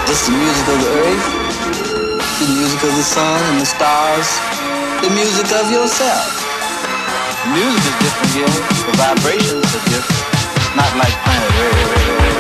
It's the music of the earth, the music of the sun and the stars, the music of yourself. The music is different here, the vibrations are different, not like planet Earth.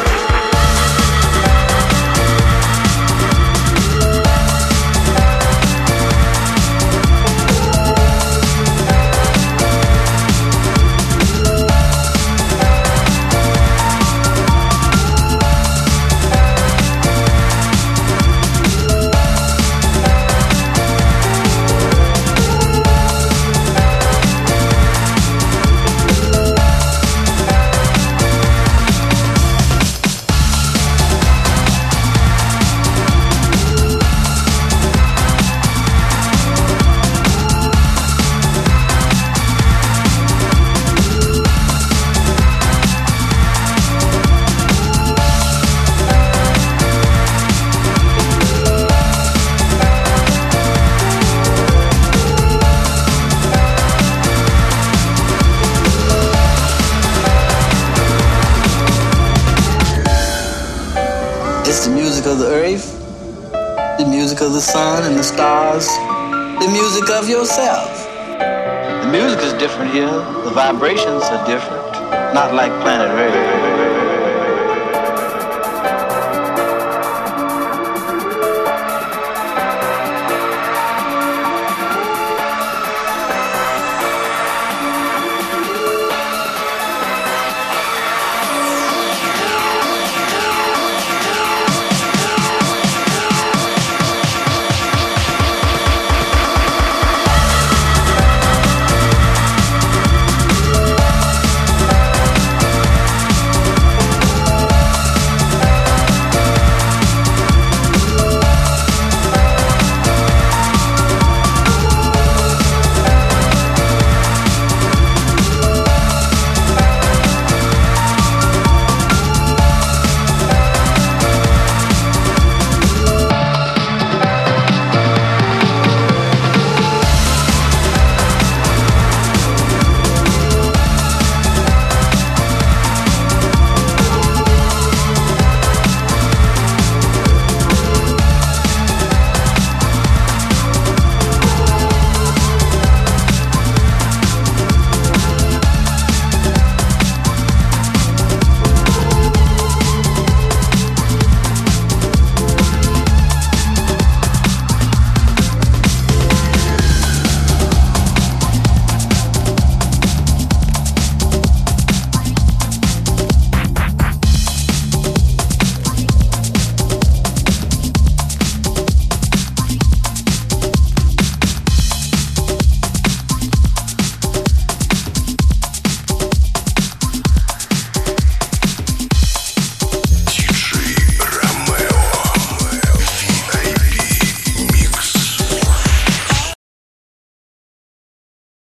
It's the music of the earth, the music of the sun and the stars, the music of yourself. The music is different here, the vibrations are different, not like planet Earth.